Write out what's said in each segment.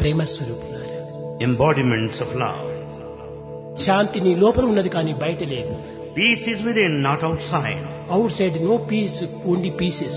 ప్రేమ స్వరూపులారా. embodiments of love. శాంతి నీ లోపల ఉన్నది కానీ బయట లేదు. Peace is within, not outside. Outside no peace, only pieces.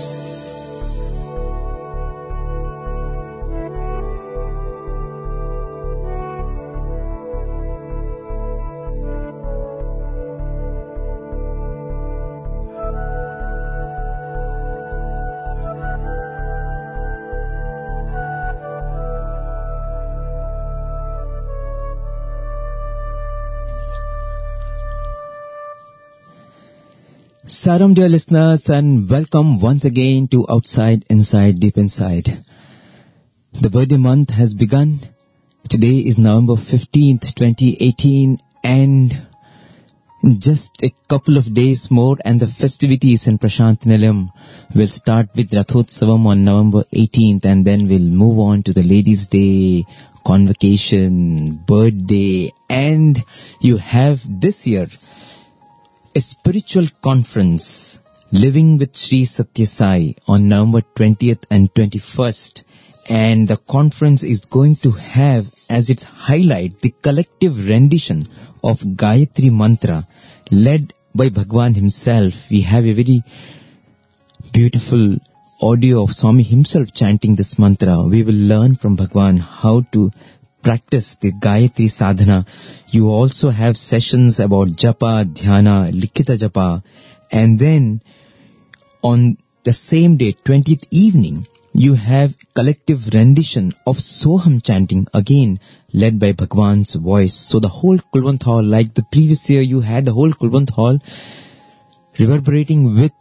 Saram, dear listeners, and welcome once again to Outside, Inside, Deep Inside. The birthday month has begun. Today is November 15th, 2018, and in just a couple of days more and the festivities in Prashant Nilayam will start with Rathotsavam on November 18th, and then we'll move on to the Ladies' Day, Convocation, birthday, and you have this year a spiritual conference, Living with Sri Satya Sai, on November 20th and 21st. And the conference is going to have as its highlight the collective rendition of Gayatri Mantra led by Bhagwan himself. We have a very beautiful audio of Swami himself chanting this mantra. We will learn from Bhagwan how to practice the Gayatri Sadhana. You also have sessions about Japa, Dhyana, Likita Japa. And then on the same day, 20th evening, you have collective rendition of Soham chanting, again led by Bhagwan's voice. So the whole Kulwant Hall, like the previous year, you had the whole Kulwant Hall reverberating with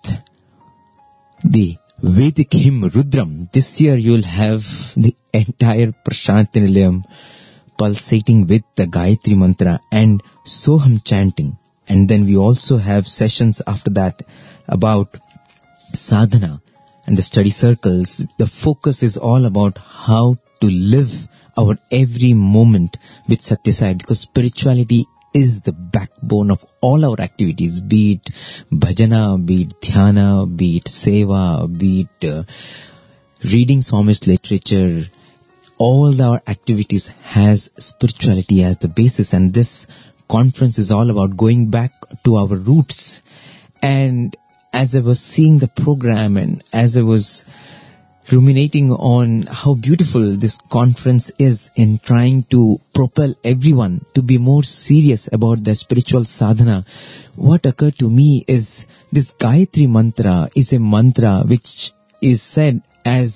the Vedic hymn Rudram. This year you'll have the entire Prashant Nilayam pulsating with the Gayatri Mantra and Soham chanting. And then we also have sessions after that about sadhana and the study circles. The focus is all about how to live our every moment with Satya Sai, because spirituality is the backbone of all our activities, be it bhajana, be it dhyana, be it seva, be it reading Swami's literature. All our activities has spirituality as the basis, and this conference is all about going back to our roots. And as I was seeing the program and as I was ruminating on how beautiful this conference is in trying to propel everyone to be more serious about their spiritual sadhana, what occurred to me is this Gayatri Mantra is a mantra which is said as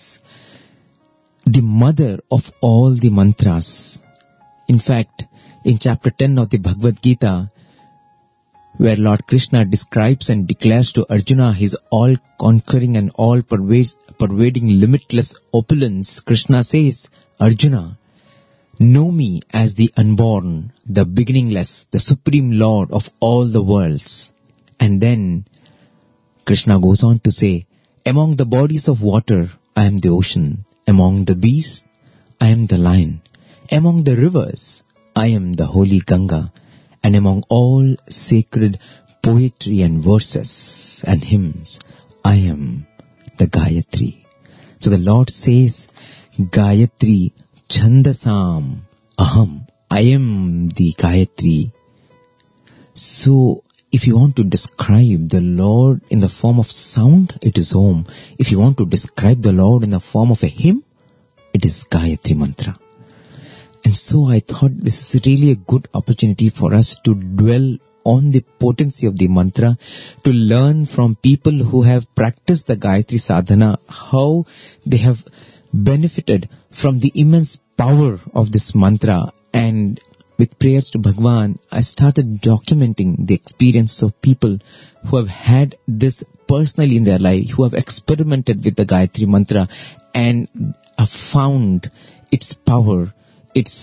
the mother of all the mantras. In fact, in chapter 10 of the Bhagavad Gita, where Lord Krishna describes and declares to Arjuna his all-conquering and all-pervading limitless opulence, Krishna says, Arjuna, know me as the unborn, the beginningless, the supreme Lord of all the worlds. And then Krishna goes on to say, among the bodies of water, I am the ocean. Among the beasts, I am the lion. Among the rivers, I am the holy Ganga. And among all sacred poetry and verses and hymns, I am the Gayatri. So the Lord says, Gayatri Chandasam Aham. I am the Gayatri. So if you want to describe the Lord in the form of sound, it is Om. If you want to describe the Lord in the form of a hymn, it is Gayatri Mantra. And so I thought this is really a good opportunity for us to dwell on the potency of the mantra, to learn from people who have practiced the Gayatri Sadhana, how they have benefited from the immense power of this mantra. And with prayers to Bhagwan, I started documenting the experience of people who have had this personally in their life, who have experimented with the Gayatri Mantra and have found its power, its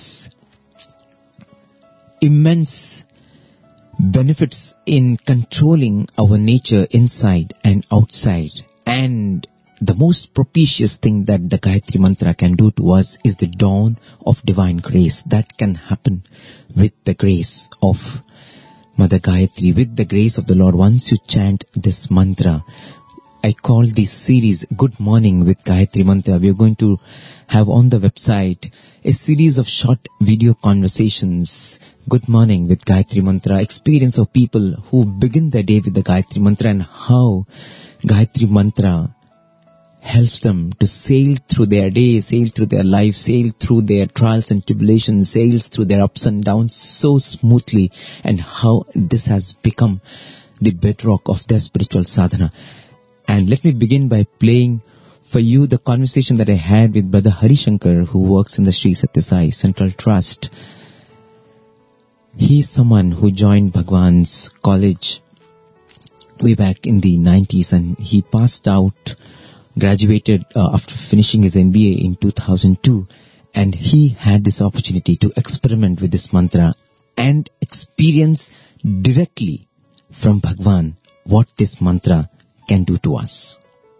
immense benefits in controlling our nature inside and outside. And the most propitious thing that the Gayatri Mantra can do to us is the dawn of divine grace. That can happen with the grace of Mother Gayatri, with the grace of the Lord. Once you chant this mantra, I call this series Good Morning with Gayatri Mantra. We are going to have on the website a series of short video conversations. Good Morning with Gayatri Mantra. Experience of people who begin their day with the Gayatri Mantra and how Gayatri Mantra helps them to sail through their day, sail through their life, sail through their trials and tribulations, sails through their ups and downs so smoothly, and how this has become the bedrock of their spiritual sadhana. And let me begin by playing for you the conversation that I had with Brother Hari Shankar, who works in the Sri Satya Sai Central Trust. He is someone who joined Bhagwan's college way back in the 90s, and he passed out, graduated after finishing his MBA in 2002, and he had this opportunity to experiment with this mantra and experience directly from Bhagwan what this mantra can do to us.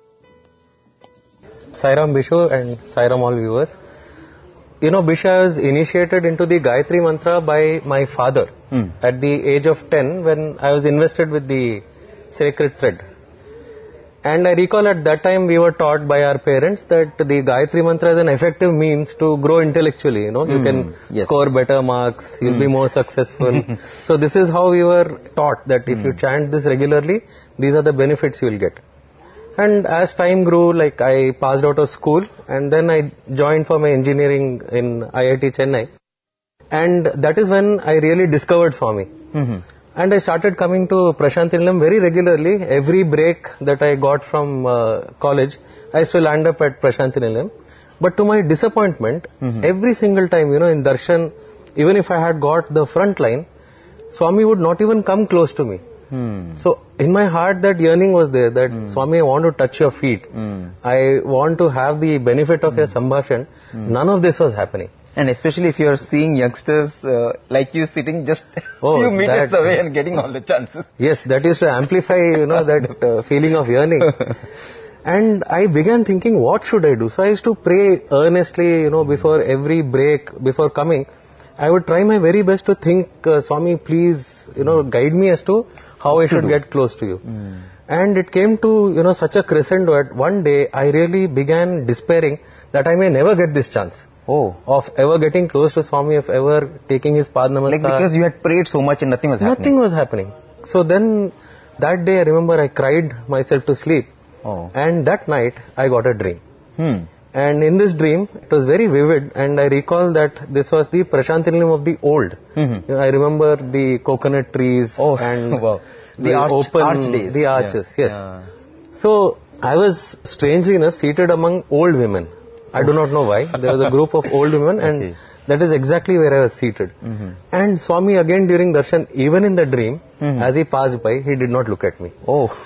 Sairam Bishu and Sairam all viewers. You know, Bisha was initiated into the Gayatri Mantra by my father at the age of 10 when I was invested with the sacred thread. And I recall at that time we were taught by our parents that the Gayatri Mantra is an effective means to grow intellectually. You know, you can score better marks, you'll be more successful. So this is how we were taught, that if you chant this regularly, these are the benefits you will get. And as time grew, like I passed out of school and then I joined for my engineering in IIT Chennai. And that is when I really discovered Swami. And I started coming to Prasanthi Nilayam very regularly. Every break that I got from college, I used to land up at Prasanthi Nilayam. But to my disappointment, every single time, you know, in darshan, even if I had got the front line, Swami would not even come close to me. So in my heart that yearning was there, that Swami, I want to touch your feet. I want to have the benefit of your sambhashan. None of this was happening. And especially if you are seeing youngsters like you sitting just few meters away and getting all the chances. Yes, that used to amplify, you know, that feeling of yearning. And I began thinking, what should I do? So I used to pray earnestly, you know, before every break, before coming. I would try my very best to think, Swami, please, you know, guide me as to how I should get close to you. And it came to, you know, such a crescendo at one day, I really began despairing that I may never get this chance. Of ever getting close to Swami, of ever taking his Pad Namaskar. Like because you had prayed so much and nothing was happening. Nothing was happening. So then, that day I remember I cried myself to sleep. And that night, I got a dream. And in this dream, it was very vivid, and I recall that this was the Prasanthi Nilayam of the old. You know, I remember the coconut trees and the open days. The arches, yes. So, I was strangely enough seated among old women. I do not know why. There was a group of old women and that is exactly where I was seated. And Swami again during darshan, even in the dream, as he passed by, he did not look at me.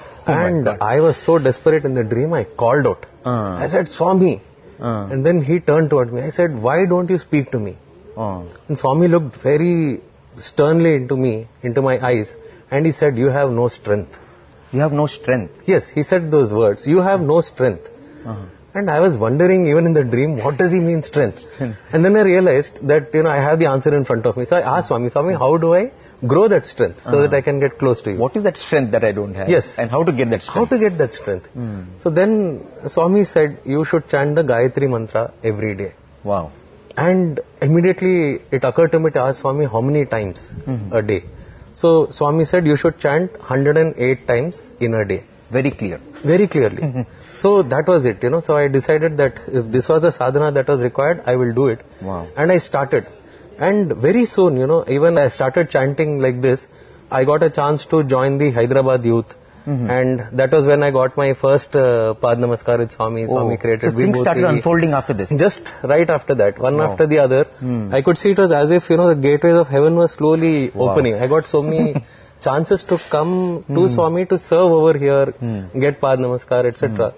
And I was so desperate in the dream, I called out. I said, Swami. And then he turned towards me. I said, why don't you speak to me? And Swami looked very sternly into me, into my eyes, and he said, you have no strength. You have no strength? Yes, he said those words. You have no strength. And I was wondering, even in the dream, what does he mean strength? And then I realized that, you know, I have the answer in front of me. So I asked Swami, how do I grow that strength so that I can get close to you? What is that strength that I don't have? Yes. And how to get that strength? How to get that strength? So then Swami said, you should chant the Gayatri Mantra every day. Wow. And immediately it occurred to me to ask Swami, how many times a day? So Swami said, you should chant 108 times in a day. Very clear. Very clearly. So that was it, you know. So I decided that if this was the sadhana that was required, I will do it. Wow. And I started. And very soon, you know, even I started chanting like this, I got a chance to join the Hyderabad youth. And that was when I got my first Pad Namaskar with Swami. Swami created So things started unfolding after this? Just right after that, one after the other. I could see it was as if, you know, the gateways of heaven were slowly opening. I got so many chances to come to Swami to serve over here, get Pad Namaskar, etc.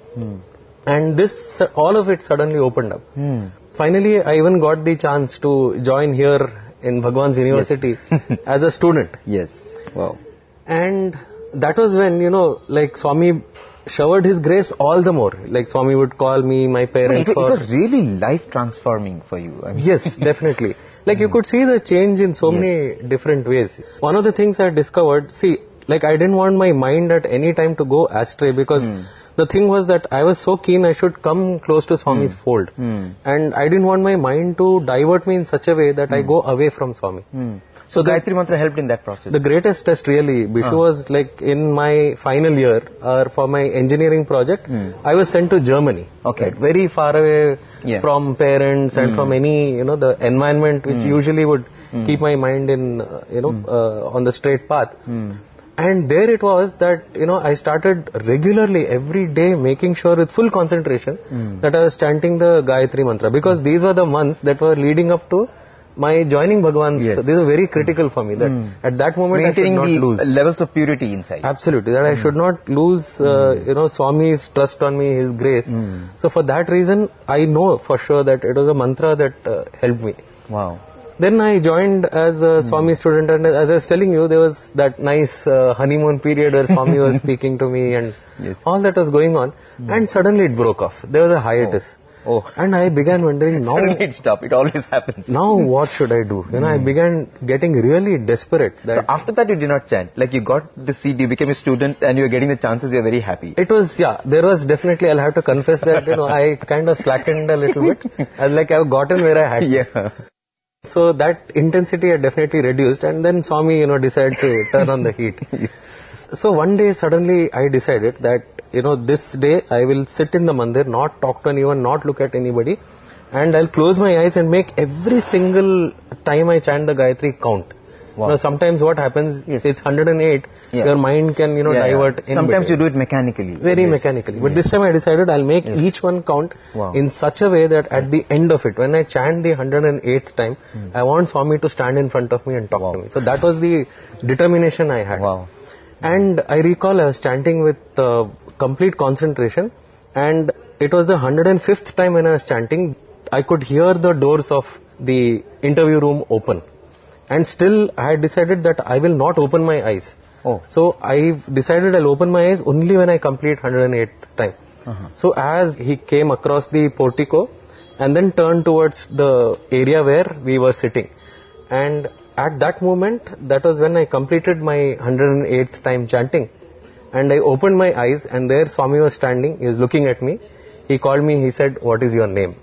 And this, all of it suddenly opened up. Finally, I even got the chance to join here in Bhagwan's University as a student. Yes. Wow. And that was when, you know, like Swami showered his grace all the more. Like Swami would call me, my parents. It was really life transforming for you. I mean. Yes, definitely. Like you could see the change in so many different ways. One of the things I discovered, see, like I didn't want my mind at any time to go astray because the thing was that I was so keen I should come close to Swami's fold. And I didn't want my mind to divert me in such a way that I go away from Swami. So Gayatri Mantra helped in that process? The greatest test really, Bishu, was like in my final year for my engineering project, I was sent to Germany. Okay. Right, very far away from parents and from any, the environment which usually would keep my mind in, on the straight path. And there it was that, I started regularly every day making sure with full concentration that I was chanting the Gayatri Mantra, because these were the months that were leading up to my joining Bhagwan. This is very critical for me, that at that moment maintaining I should not lose levels of purity inside. Absolutely, that I should not lose, Swami's trust on me, His grace. So for that reason, I know for sure that it was a mantra that helped me. Wow. Then I joined as a Swami student, and as I was telling you, there was that nice honeymoon period where Swami was speaking to me, and all that was going on, and suddenly it broke off. There was a hiatus. And I began wondering, now... Suddenly it stopped. It always happens. Now what should I do? I began getting really desperate. So after that you did not chant? Like you got the seat, you became a student and you were getting the chances, you were very happy. It was, there was definitely, I'll have to confess that, I kind of slackened a little bit. I've gotten where I had to. So that intensity had definitely reduced, and then Swami, decided to turn on the heat. So one day suddenly I decided that, this day I will sit in the mandir, not talk to anyone, not look at anybody, and I'll close my eyes and make every single time I chant the Gayatri count. Wow. Sometimes what happens, it's 108, your mind can, divert. Sometimes you do it mechanically. Very mechanically. But this time I decided I'll make each one count in such a way that at the end of it, when I chant the 108th time, I want Swami to stand in front of me and talk to me. So that was the determination I had. And I recall I was chanting with complete concentration, and it was the 105th time when I was chanting, I could hear the doors of the interview room open. And still I had decided that I will not open my eyes. So I decided I'll open my eyes only when I complete 108th time. So as he came across the portico and then turned towards the area where we were sitting. And at that moment, that was when I completed my 108th time chanting. And I opened my eyes, and there Swami was standing, he was looking at me. He called me, he said, "What is your name?"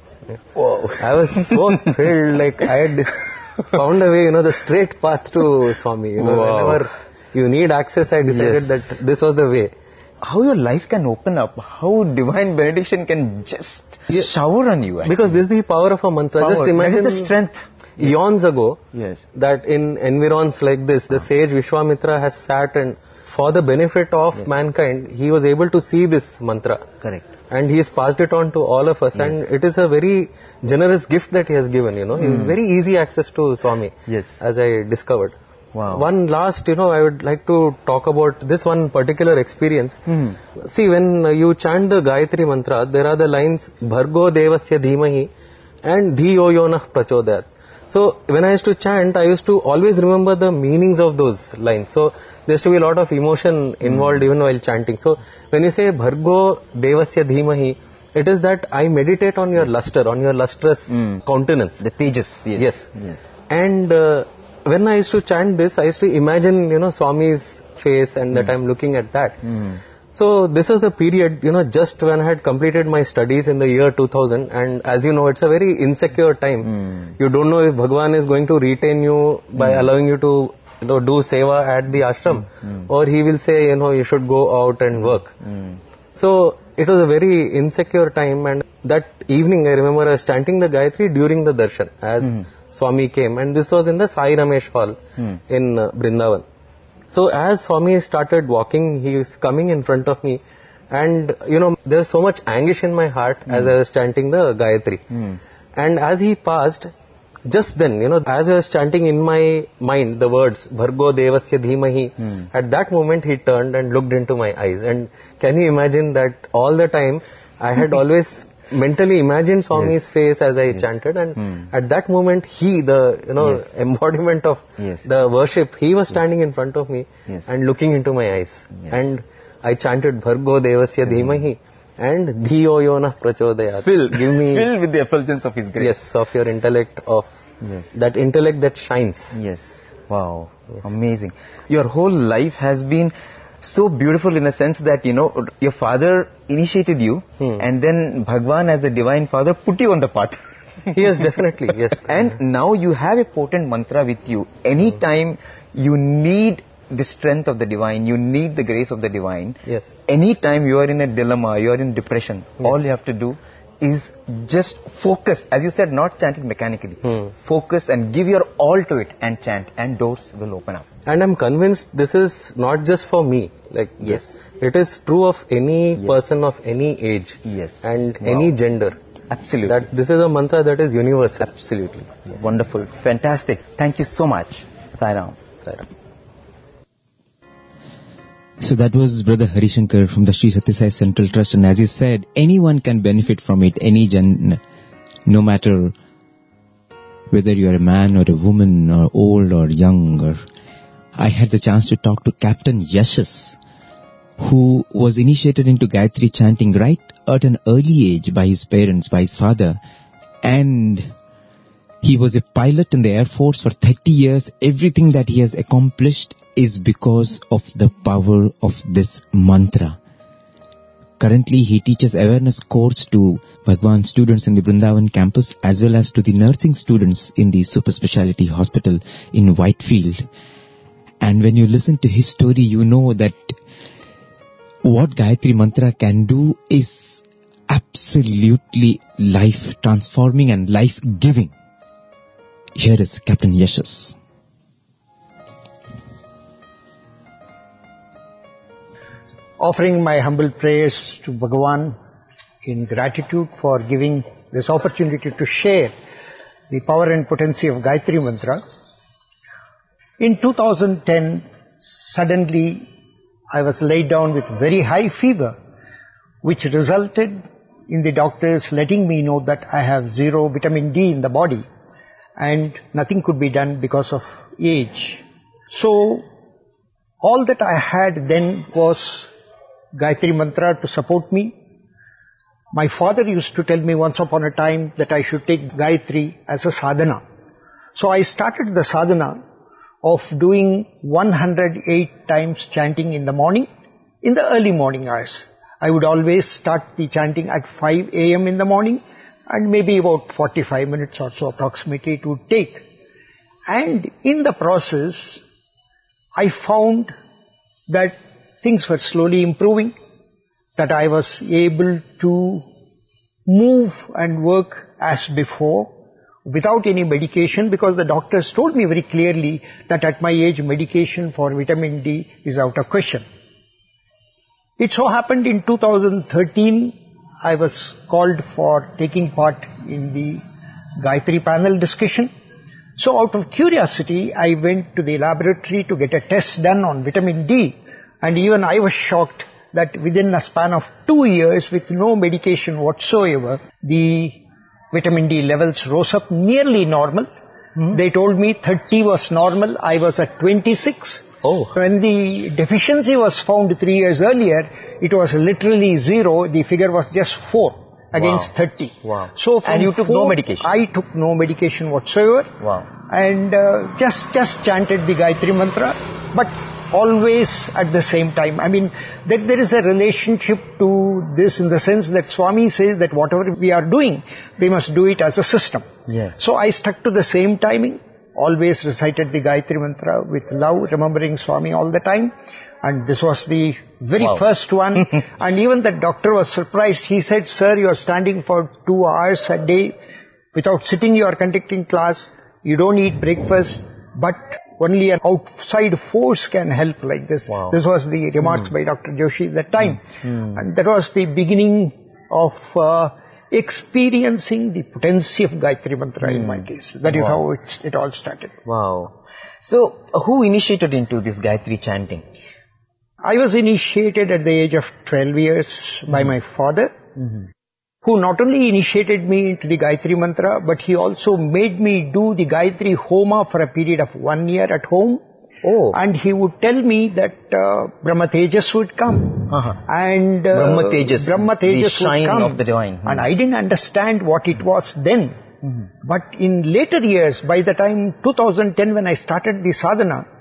I was so thrilled, like I had found a way, the straight path to Swami. Whenever you need access, I decided that this was the way. How your life can open up, how divine benediction can just shower on you. Actually. Because this is the power of a mantra. Just imagine the strength. Eons ago, that in environs like this, the sage Vishwamitra has sat, and for the benefit of mankind, he was able to see this mantra. Correct. And he has passed it on to all of us, and it is a very generous gift that he has given, very easy access to Swami, as I discovered. Wow. One last, I would like to talk about this one particular experience. See, when you chant the Gayatri Mantra, there are the lines, Bhargo Devasya Dhimahi and Dhiyo Yonah Prachodayat. So when I used to chant, I used to always remember the meanings of those lines. So there used to be a lot of emotion involved even while chanting. So when you say Bhargo Devasya Dhimahi, it is that I meditate on your luster, on your lustrous countenance. The tejas. Yes. And when I used to chant this, I used to imagine, Swami's face, and that I'm looking at that. So this was the period, just when I had completed my studies in the year 2000, and as you know, it's a very insecure time. You don't know if Bhagwan is going to retain you by allowing you to do seva at the ashram, or he will say, you should go out and work. So it was a very insecure time, and that evening I remember I was chanting the Gayatri during the darshan as Swami came, and this was in the Sai Ramesh hall in Vrindavan. So as Swami started walking, he is coming in front of me, and there was so much anguish in my heart as I was chanting the Gayatri. And as he passed, just then, as I was chanting in my mind the words, Bhargo Devasya Dhimahi, at that moment he turned and looked into my eyes. And can you imagine that all the time I had always mentally imagined Swami's face as I chanted, and at that moment he, the embodiment of the worship, he was standing in front of me and looking into my eyes. And I chanted Bhargo Devasya Dhimahi and Dhiyo Yonah Prachodayat. Give me filled with the effulgence of His grace. Yes, of your intellect, of that intellect that shines. Wow. Amazing. Your whole life has been so beautiful in a sense that, your father initiated you and then Bhagwan as the Divine Father put you on the path. Yes, definitely, yes. And now you have a potent mantra with you. Anytime you need the strength of the Divine, you need the grace of the Divine. Yes. Anytime you are in a dilemma, you are in depression, all you have to do is just focus. As you said, not chanting mechanically. Focus and give your all to it and chant, and doors will open up. And I'm convinced this is not just for me. Yes. It is true of any person of any age. Yes. And any gender. Absolutely. That this is a mantra that is universal. Absolutely. Yes. Wonderful. Fantastic. Thank you so much. Sai Ram. Sai Ram. So that was Brother Harishankar from the Sri Sathya Sai Central Trust, and as he said, anyone can benefit from it, no matter whether you are a man or a woman or old or young. I had the chance to talk to Captain Yashas, who was initiated into Gayatri chanting right at an early age by his parents, by his father, and he was a pilot in the Air Force for 30 years. Everything that he has accomplished is because of the power of this mantra. Currently, he teaches awareness course to Bhagwan students in the Brindavan campus as well as to the nursing students in the super speciality hospital in Whitefield. And when you listen to his story, you know that what Gayatri mantra can do is absolutely life transforming and life giving. Here is Captain Yashas. Offering my humble prayers to Bhagavan in gratitude for giving this opportunity to share the power and potency of Gayatri Mantra. In 2010, suddenly I was laid down with very high fever, which resulted in the doctors letting me know that I have zero vitamin D in the body and nothing could be done because of age. So, all that I had then was Gayatri Mantra to support me. My father used to tell me once upon a time that I should take Gayatri as a sadhana. So I started the sadhana of doing 108 times chanting in the morning, in the early morning hours. I would always start the chanting at 5 a.m. in the morning, and maybe about 45 minutes or so approximately it would take. And in the process, I found that things were slowly improving, that I was able to move and work as before without any medication, because the doctors told me very clearly that at my age medication for vitamin D is out of question. It so happened in 2013 I was called for taking part in the Gayatri panel discussion. So out of curiosity I went to the laboratory to get a test done on vitamin D. And even I was shocked that within a span of 2 years, with no medication whatsoever, the vitamin D levels rose up nearly normal. They told me 30 was normal. I was at 26. When the deficiency was found 3 years earlier, it was literally 0. The figure was just 4 against 30. Wow. So and you took no medication? I took no medication whatsoever. Wow. And just chanted the Gayatri Mantra. But always at the same time. I mean, there is a relationship to this in the sense that Swami says that whatever we are doing, we must do it as a system. Yes. So I stuck to the same timing, always recited the Gayatri Mantra with love, remembering Swami all the time. And this was the very first one. And even the doctor was surprised. He said, "Sir, you are standing for 2 hours a day. Without sitting, you are conducting class. You don't eat breakfast. But only an outside force can help like this." Wow. This was the remarks by Dr. Joshi at that time. And that was the beginning of experiencing the potency of Gayatri Mantra in my case. That is how it all started. Wow. So, who initiated into this Gayatri chanting? I was initiated at the age of 12 years by my father, who not only initiated me into the Gayatri Mantra, but he also made me do the Gayatri Homa for a period of 1 year at home. And he would tell me that Brahma Tejas would come. And Brahma Tejas the shine would come. of the divine. And I didn't understand what it was then. But in later years, by the time 2010 when I started the sadhana,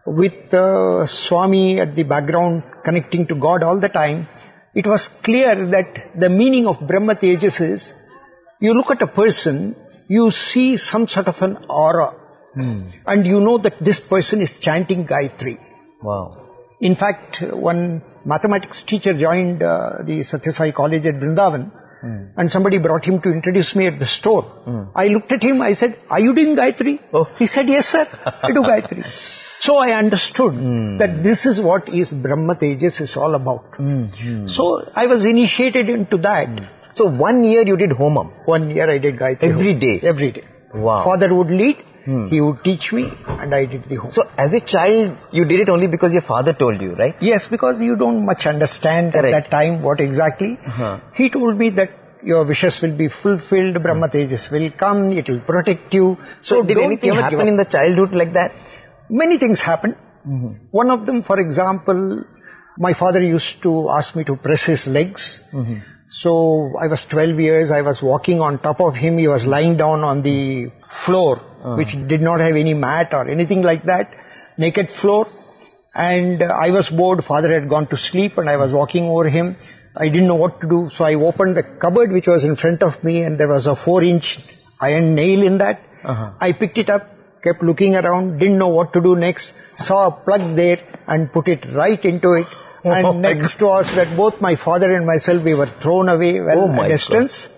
with Swami at the background connecting to God all the time, it was clear that the meaning of Brahma Tejas is, you look at a person, you see some sort of an aura, and you know that this person is chanting Gayatri. Wow. In fact, one mathematics teacher joined the Satya Sai College at Vrindavan, and somebody brought him to introduce me at the store. I looked at him, I said, "Are you doing Gayatri?" He said, "Yes sir, I do Gayatri." So I understood that this is what is Brahma Tejas is all about. So I was initiated into that. So 1 year you did Homam? 1 year I did Gayatri. Every day? Every day. Wow. Father would lead, he would teach me, and I did the Homam. So as a child, you did it only because your father told you, right? Yes, because you don't much understand at that time what exactly. He told me that your wishes will be fulfilled, Brahma Tejas will come, it will protect you. So did anything happen in the childhood like that? Many things happened. One of them, for example, my father used to ask me to press his legs. So I was 12 years, I was walking on top of him, he was lying down on the floor, which did not have any mat or anything like that, naked floor. And I was bored, father had gone to sleep and I was walking over him. I didn't know what to do, so I opened the cupboard which was in front of me and there was a 4-inch iron nail in that. I picked it up, kept looking around, didn't know what to do next, saw a plug there and put it right into it. And next was that both my father and myself, we were thrown away at distance.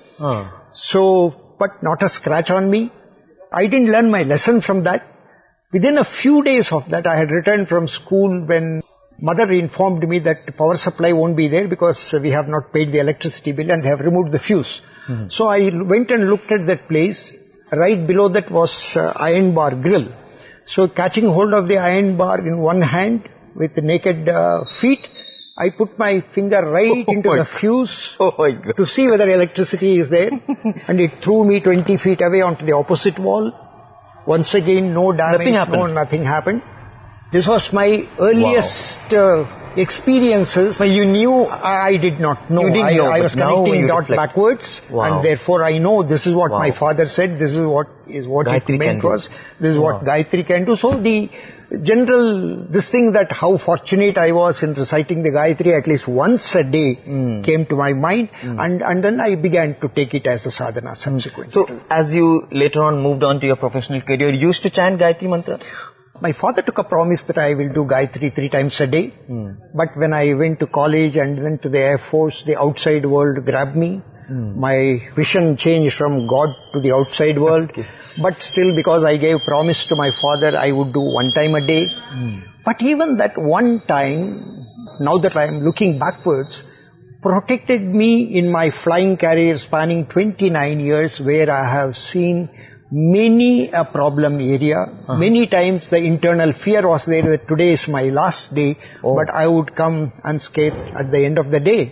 So, but not a scratch on me. I didn't learn my lesson from that. Within a few days of that, I had returned from school when mother informed me that the power supply won't be there because we have not paid the electricity bill and have removed the fuse. So I went and looked at that place. Right below that was iron bar grill. So catching hold of the iron bar in one hand with the naked feet, I put my finger right into the fuse to see whether electricity is there, and it threw me 20 feet away onto the opposite wall. Once again, no damage, nothing happened. This was my earliest experiences. But you knew? I did not know. You didn't know. I was connecting dot backwards, and therefore I know this is what my father said, this is what Gayatri it meant was, this is what Gayatri can do. So the general, this thing that how fortunate I was in reciting the Gayatri at least once a day came to my mind, and then I began to take it as a sadhana subsequently. So as you later on moved on to your professional career, you used to chant Gayatri mantra? My father took a promise that I will do Gayatri 3 times a day. But when I went to college and went to the Air Force, the outside world grabbed me. My vision changed from God to the outside world. But still, because I gave promise to my father, I would do 1 time a day. But even that 1 time, now that I am looking backwards, protected me in my flying career spanning 29 years, where I have seen many a problem area. Many times the internal fear was there that today is my last day, but I would come unscathed at the end of the day.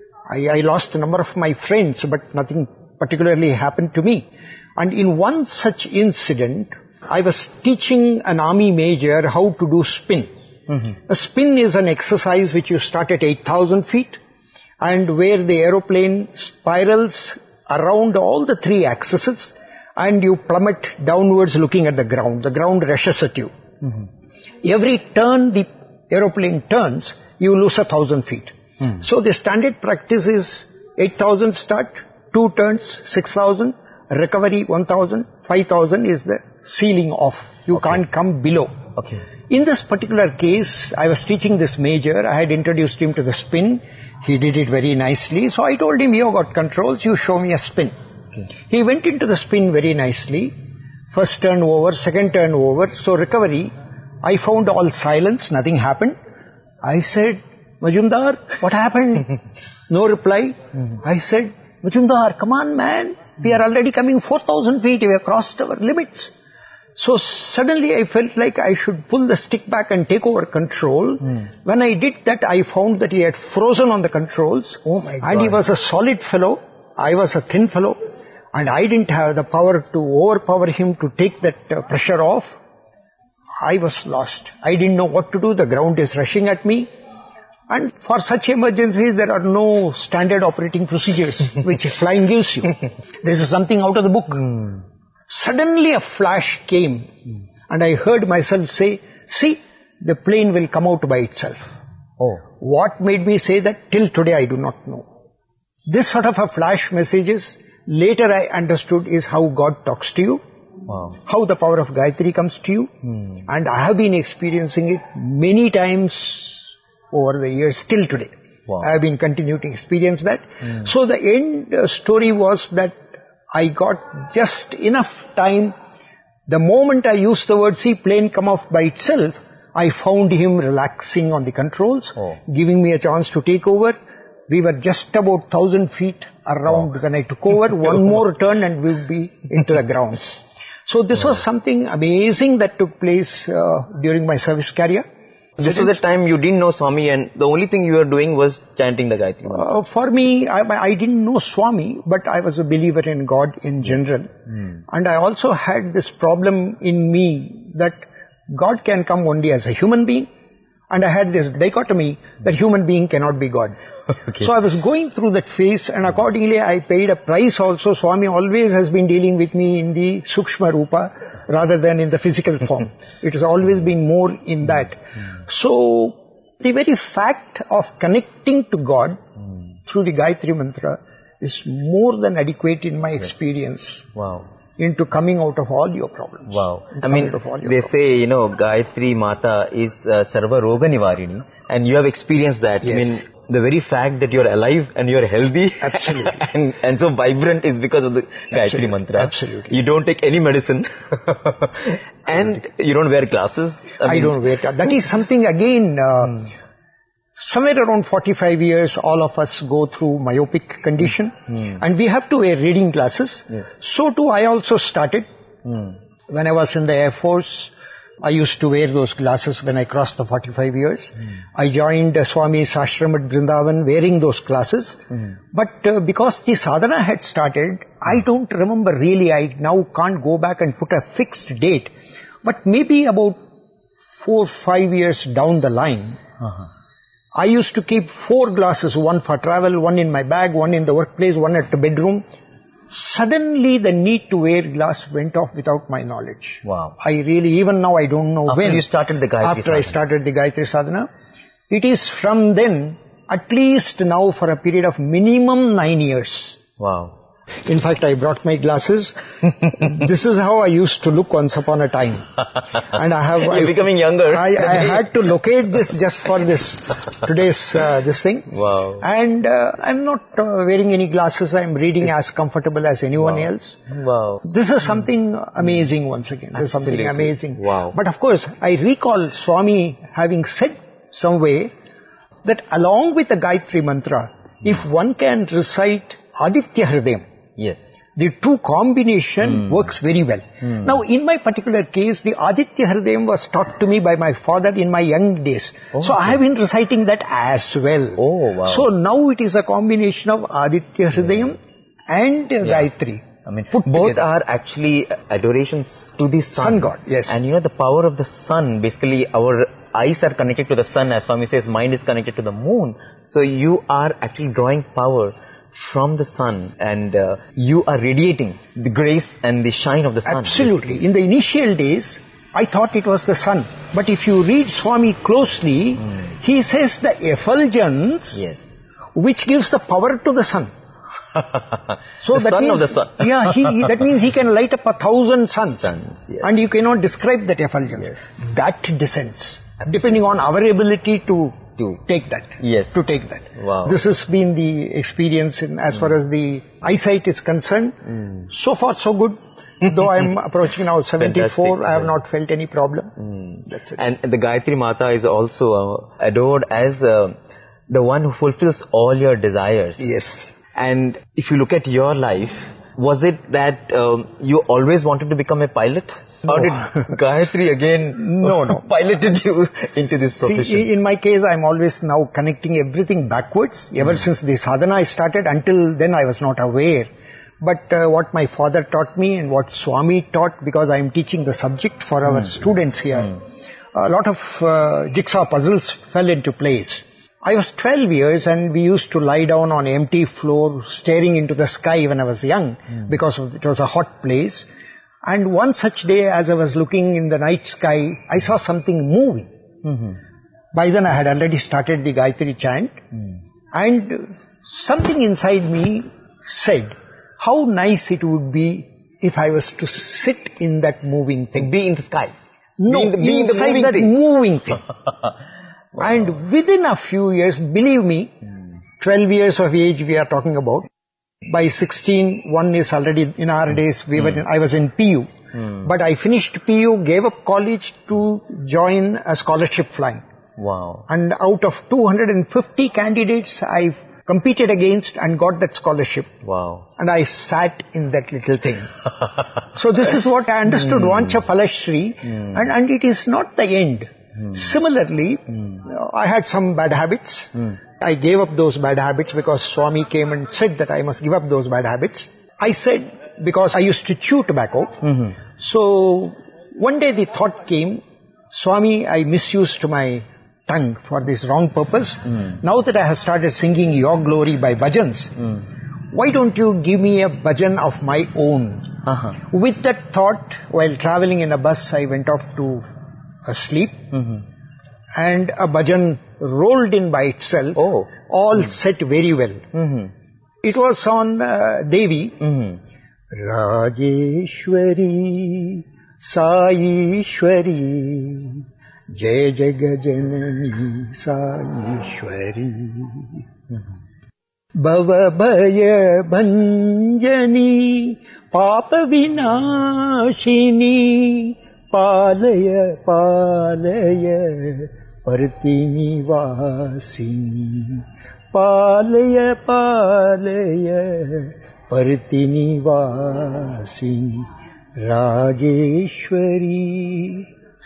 I lost a number of my friends, but nothing particularly happened to me. And in one such incident, I was teaching an army major how to do spin. A spin is an exercise which you start at 8,000 feet, and where the aeroplane spirals around all the 3 axes, and you plummet downwards looking at the ground. The ground rushes at you. Every turn the aeroplane turns, you lose 1,000 feet. So the standard practice is 8,000 start, 2 turns, 6,000, recovery 1,000, 5,000 is the ceiling off. You can't come below. In this particular case, I was teaching this major. I had introduced him to the spin. He did it very nicely. So I told him, you got controls, you show me a spin. He went into the spin very nicely. First turn over, second turn over. So recovery, I found all silence, nothing happened. I said, Majumdar, what happened? No reply. I said, Majumdar, come on man, we are already coming 4,000 feet, we have crossed our limits. So suddenly I felt like I should pull the stick back and take over control. When I did that, I found that he had frozen on the controls. Oh my God. And he was a solid fellow, I was a thin fellow. And I didn't have the power to overpower him to take that pressure off. I was lost. I didn't know what to do. The ground is rushing at me. And for such emergencies, there are no standard operating procedures which flying gives you. This is something out of the book. Suddenly a flash came and I heard myself say, see, the plane will come out by itself. Oh. What made me say that? Till today I do not know. This sort of a flash messages, later I understood, is how God talks to you. Wow. How the power of Gayatri comes to you. And I have been experiencing it many times over the years till today. Wow. I have been continuing to experience that. So the end story was that I got just enough time. The moment I used the word, see plane come off by itself, I found him relaxing on the controls, giving me a chance to take over. We were just about 1,000 feet around when I took over. One more turn and we would be into the grounds. So this was something amazing that took place during my service career. This was the time you didn't know Swami and the only thing you were doing was chanting the Gayatri Mantra. For me, I didn't know Swami, but I was a believer in God in general. And I also had this problem in me that God can come only as a human being. And I had this dichotomy that human being cannot be God. Okay. So I was going through that phase, and accordingly I paid a price also. Swami always has been dealing with me in the Sukshma Rupa rather than in the physical form. It has always been more in that. So the very fact of connecting to God through the Gayatri Mantra is more than adequate in my experience. Wow. Into coming out of all your problems. Wow. I mean, they say, Gayatri Mata is Sarva Roga Nivarini, and you have experienced that. Yes. I mean, the very fact that you're alive and you're healthy absolutely and so vibrant is because of the Gayatri Mantra. Absolutely. You don't take any medicine and you don't wear glasses. I don't wear glasses. That is something again, somewhere around 45 years, all of us go through myopic condition and we have to wear reading glasses. Yes. So too I also started. When I was in the Air Force, I used to wear those glasses when I crossed the 45 years. I joined Swami's ashram at Vrindavan wearing those glasses. But because the sadhana had started, I don't remember really, I now can't go back and put a fixed date. But maybe about 4 or 5 years down the line, I used to keep 4 glasses, one for travel, one in my bag, one in the workplace, one at the bedroom. Suddenly the need to wear glass went off without my knowledge. Wow. I really, even now I don't know After when. you started the Gayatri After I started the Gayatri Sadhana. It is from then, at least now for a period of minimum 9 years. Wow. In fact, I brought my glasses. This is how I used to look once upon a time. And You're becoming younger. I had to locate this just for today's this thing. Wow. And I'm not wearing any glasses. I'm reading as comfortable as anyone else. Wow. This is something amazing once again. This is something amazing. Wow. But of course, I recall Swami having said some way that along with the Gayatri Mantra, if one can recite Aditya Hridayam, yes, the two combination works very well. Now, in my particular case, the Aditya Hridayam was taught to me by my father in my young days. So I have been reciting that as well. Oh, wow. So now it is a combination of Aditya Hridayam and Gayatri. I mean, both are actually adorations to the sun. Sun God, yes. And the power of the sun, basically our eyes are connected to the sun, as Swami says, mind is connected to the moon. So you are actually drawing power from the sun and you are radiating the grace and the shine of the sun. Absolutely. Basically. In the initial days, I thought it was the sun. But if you read Swami closely, he says the effulgence, which gives the power to the sun. So the that sun means, of the sun. that means he can light up 1,000 suns. Yes. And you cannot describe that effulgence. Yes. That descends, depending on our ability to take that. Yes. To take that. Wow. This has been the experience as far as the eyesight is concerned. So far so good. Though I am approaching now 74, I have not felt any problem. That's it. And the Gayatri Mata is also adored as the one who fulfills all your desires. Yes. And if you look at your life, was it that you always wanted to become a pilot? No. Or did Gayatri again piloted you into this profession? See, in my case, I'm always now connecting everything backwards. Ever since the sadhana I started, until then I was not aware. But what my father taught me and what Swami taught, because I am teaching the subject for our students here, a lot of jigsaw puzzles fell into place. I was 12 years and we used to lie down on empty floor staring into the sky when I was young because it was a hot place. And one such day as I was looking in the night sky, I saw something moving. By then I had already started the Gayatri chant, and something inside me said, how nice it would be if I was to sit in that moving thing. Be in the sky. No, be inside in the moving that thing. moving thing. Wow. And within a few years, believe me, 12 years of age we are talking about. By 16, one is already, in our days, I was in PU. But I finished PU, gave up college to join a scholarship flying. Wow. And out of 250 candidates, I competed against and got that scholarship. Wow. And I sat in that little thing. So this is what I understood, Vancha Palashri, and it is not the end. Similarly, I had some bad habits. I gave up those bad habits because Swami came and said that I must give up those bad habits. I said, because I used to chew tobacco. So one day the thought came, Swami, I misused my tongue for this wrong purpose. Now that I have started singing Your Glory by bhajans, why don't you give me a bhajan of my own? With that thought, while traveling in a bus, I went off to sleep, and a bhajan rolled in by itself, all set very well. It was on Devi. Rajeshwari, Saishwari, Jai Jagajanani, Saishwari, Bhava Bhaya Bhanjani, Papa Vinashini, Palaya Palaya Partini Vasini, Palaya Palaya Partini Vasini, Rajeshwari,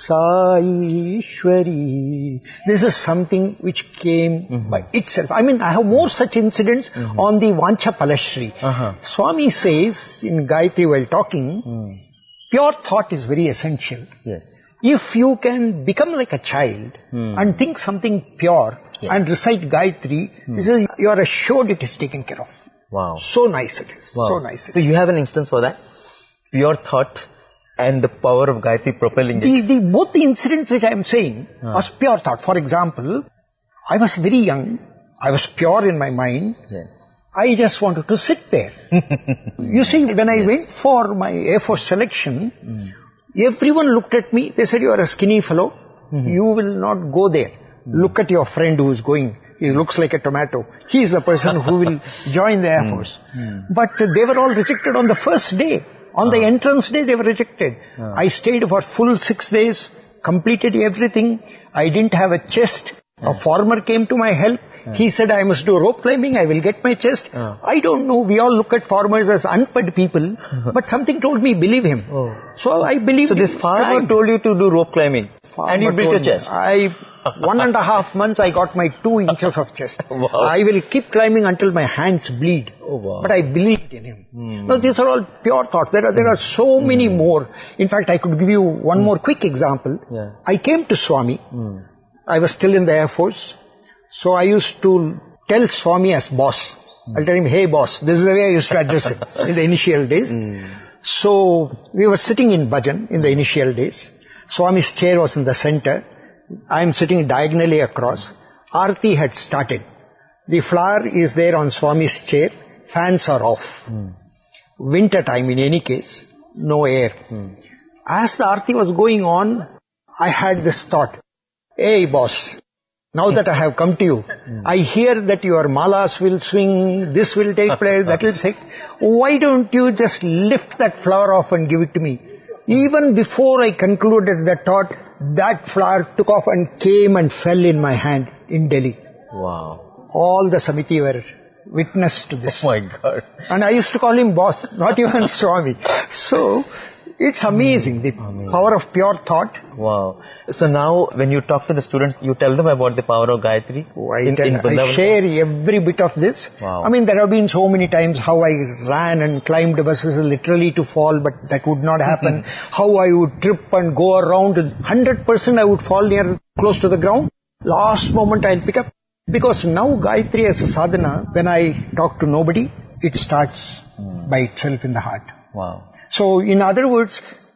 Saishwari. This is something which came by itself. I mean, I have more such incidents on the Vancha Palashri. Swami says in Gayatri while talking, pure thought is very essential. Yes. If you can become like a child and think something pure and recite Gayatri, you are assured it is taken care of. Wow. So nice it is. Wow. So nice. So you have an instance for that? Pure thought and the power of Gayatri propelling it. Both the incidents which I am saying was pure thought. For example, I was very young. I was pure in my mind. Yes. I just wanted to sit there. You see, when I went for my Air Force selection, everyone looked at me. They said, you are a skinny fellow. You will not go there. Look at your friend who is going. He looks like a tomato. He is the person who will join the Air Force. But they were all rejected on the first day. On the entrance day, they were rejected. I stayed for full 6 days, completed everything. I didn't have a chest. A farmer came to my help. He said, I must do rope climbing, I will get my chest. I don't know, we all look at farmers as unpaid people, but something told me, believe him. So I believed. So this farmer told you to do rope climbing, and you built your chest. 1.5 months I got my 2 inches of chest. Wow. I will keep climbing until my hands bleed. But I believed in him. Now these are all pure thoughts. There are so many more. In fact, I could give you one more quick example. I came to Swami. I was still in the Air Force. So I used to tell Swami as boss. I'll tell him, hey boss, this is the way I used to address him in the initial days. So we were sitting in bhajan in the initial days. Swami's chair was in the center. I am sitting diagonally across. Aarti had started. The flower is there on Swami's chair. Fans are off. Winter time in any case. No air. As the Aarti was going on, I had this thought. Hey boss, now that I have come to you, I hear that your malas will swing, this will take place, that will take. Why don't you just lift that flower off and give it to me? Even before I concluded that thought, that flower took off and came and fell in my hand in Delhi. Wow. All the Samiti were witness to this. Oh my God. And I used to call him boss, not even Swami. So, it's amazing, the power of pure thought. Wow. So now, when you talk to the students, you tell them about the power of Gayatri? I share every bit of this. Wow. I mean, there have been so many times how I ran and climbed buses literally to fall, but that would not happen. How I would trip and go around. 100% I would fall close to the ground. Last moment I'll pick up. Because now Gayatri as a sadhana, when I talk to nobody, it starts by itself in the heart. Wow. So, in other words,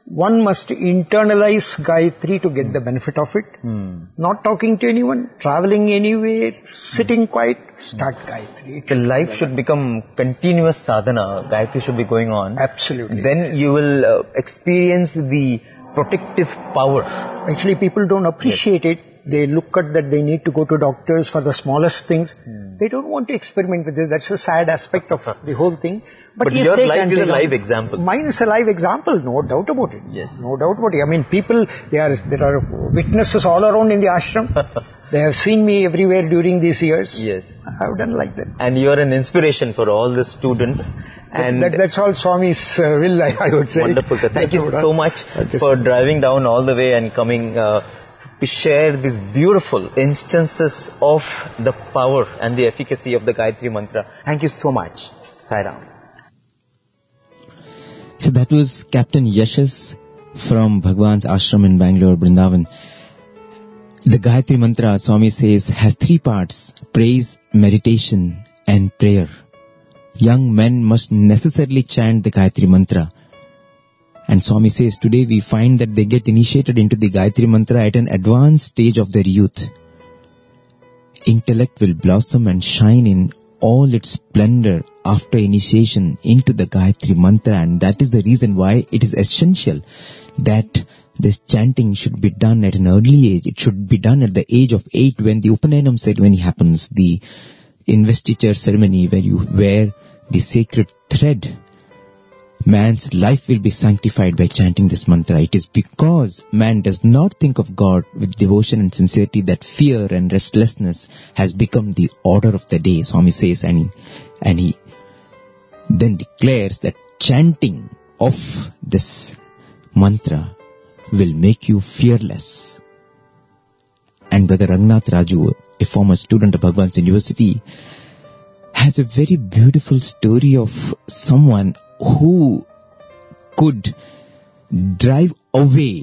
one must internalize Gayatri to get the benefit of it. Not talking to anyone, traveling anywhere, sitting quiet, start Gayatri. The life should become continuous sadhana. Gayatri should be going on. Absolutely. Then you will experience the protective power. Actually, people don't appreciate it. They look at that they need to go to doctors for the smallest things. They don't want to experiment with this. That's a sad aspect of the whole thing. But if your they life can is a take live on- example. Mine is a live example, no doubt about it. Yes. No doubt about it. I mean, people, there are witnesses all around in the ashram. They have seen me everywhere during these years. Yes. I have done like that. And you are an inspiration for all the students. And That's all Swami's will, I would say. wonderful, sir. Thank you That's what so much for driving down all the way and coming to share these beautiful instances of the power and the efficacy of the Gayatri Mantra. Thank you so much. Sai Ram. So that was Captain Yashas from Bhagwan's ashram in Bangalore, Vrindavan. The Gayatri Mantra, Swami says, has 3 parts: praise, meditation and prayer. Young men must necessarily chant the Gayatri Mantra. And Swami says today we find that they get initiated into the Gayatri Mantra at an advanced stage of their youth. Intellect will blossom and shine in all its splendor after initiation into the Gayatri Mantra, and that is the reason why it is essential that this chanting should be done at an early age. It should be done at the age of 8 when the Upanayam ceremony happens, the investiture ceremony where you wear the sacred thread. Man's life will be sanctified by chanting this mantra. It is because man does not think of God with devotion and sincerity that fear and restlessness has become the order of the day, Swami says, and he then declares that chanting of this mantra will make you fearless. And Brother Rangnath Raju, a former student of Bhagwan's University, has a very beautiful story of someone who could drive away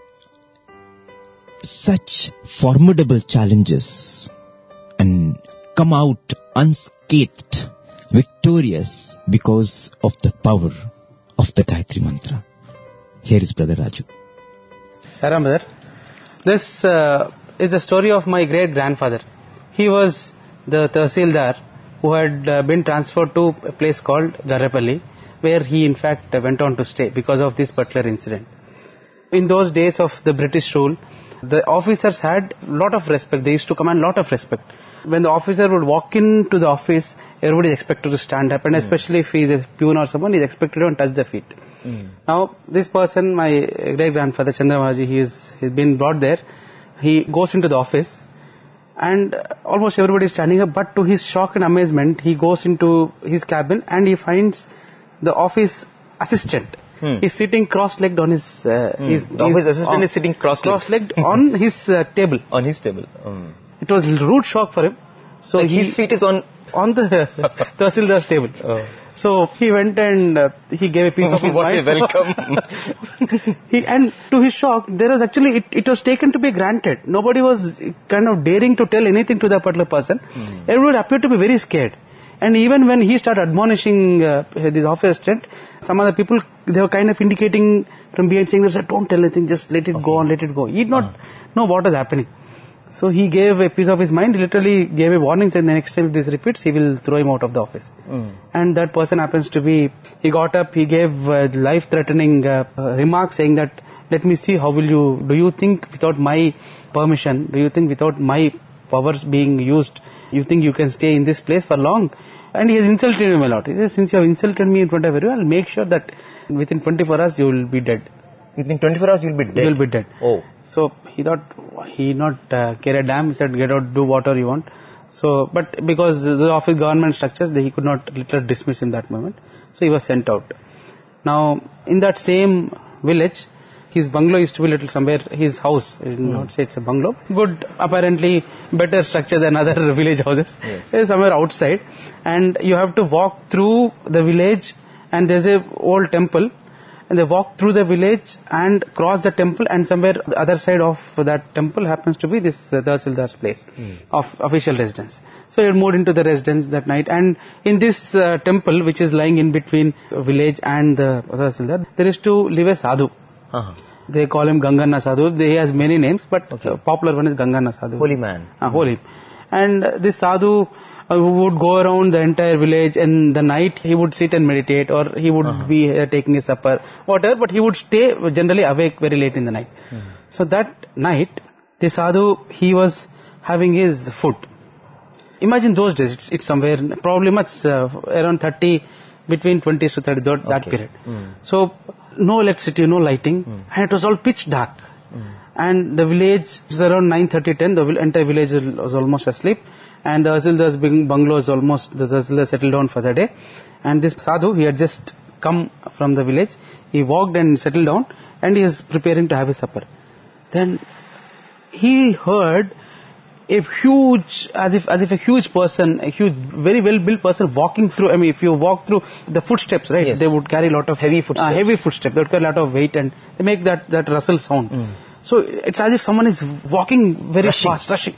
such formidable challenges and come out unscathed, victorious because of the power of the Gayatri Mantra. Here is Brother Raju. Saram brother, this is the story of my great grandfather. He was the Tahsildar who had been transferred to a place called Garrapalli, where he in fact went on to stay because of this particular incident. In those days of the British rule, the officers had a lot of respect. They used to command a lot of respect. When the officer would walk into the office, everybody is expected to stand up, and especially if he is a peon or someone, he is expected to touch the feet. Now, this person, my great-grandfather Chandramaraji, he's been brought there. He goes into the office, and almost everybody is standing up, but to his shock and amazement, he goes into his cabin and he finds the office assistant. He's sitting cross-legged on his... The office assistant is sitting cross-legged on his table. On his table. It was a rude shock for him. So like his feet is on the Tahsildar's table. So he went and he gave a piece of his what mind. a welcome. And to his shock, there was actually, it was taken to be granted. Nobody was kind of daring to tell anything to that particular person. Everybody appeared to be very scared. And even when he started admonishing this office assistant, some other people, they were kind of indicating from behind, saying, don't tell anything, just let it go on, let it go. He did not know what was happening. So he gave a piece of his mind, he literally gave a warning, saying the next time this repeats, he will throw him out of the office. And that person happens to be, he got up, he gave life-threatening remarks saying that, let me see, how will you, do you think without my permission, do you think without my powers being used, you think you can stay in this place for long? And he has insulted him a lot. He says, since you have insulted me in front of everyone, I'll make sure that within 24 hours you will be dead. Within 24 hours you will be dead? You will be dead. Oh. So he thought, he not care a damn, he said, get out, do whatever you want. So, but because the office government structures, he could not literally dismiss in that moment. So he was sent out. Now, in that same village, his bungalow used to be little somewhere, his house, I will not say it's a bungalow, good, apparently better structure than other village houses. Yes. It's somewhere outside, and you have to walk through the village, and there's a old temple, and they walk through the village and cross the temple, and somewhere the other side of that temple happens to be this Tahsildar's place of official residence. So he moved into the residence that night, and in this temple, which is lying in between village and the Tahsildar, there is to live a sadhu. They call him Gangana Sadhu. He has many names, but popular one is Gangana Sadhu. Holy man. Holy. And this Sadhu would go around the entire village, and the night he would sit and meditate, or he would be taking his supper, whatever, but he would stay generally awake very late in the night. So that night, this Sadhu, he was having his food. Imagine those days, it's somewhere, probably much, around 30, between 20s to 30, that period. So, no electricity, no lighting, and it was all pitch dark. And the village was around 9:30, 10, the entire village was almost asleep, and the Tahsildar's bungalow is almost, the Tahsildar settled down for the day. And this Sadhu, he had just come from the village, he walked and settled down, and he was preparing to have his supper. Then, he heard a huge, as if a huge person, a huge, very well built person walking through. I mean, if you walk through the footsteps, right? Yes. They would carry a lot of heavy footsteps. They would carry a lot of weight, and they make that rustle sound. So it's as if someone is walking very fast, rushing.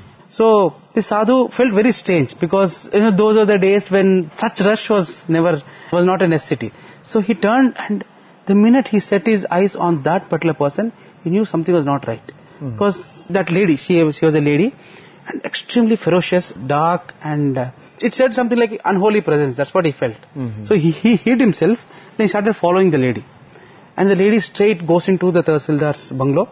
So this Sadhu felt very strange, because those are the days when such rush was not a necessity. So he turned, and the minute he set his eyes on that particular person, he knew something was not right. Because that lady, she was a lady, and extremely ferocious, dark, and it said something like unholy presence. That's what he felt. So he hid himself. Then he started following the lady, and the lady straight goes into the Tahsildar's bungalow.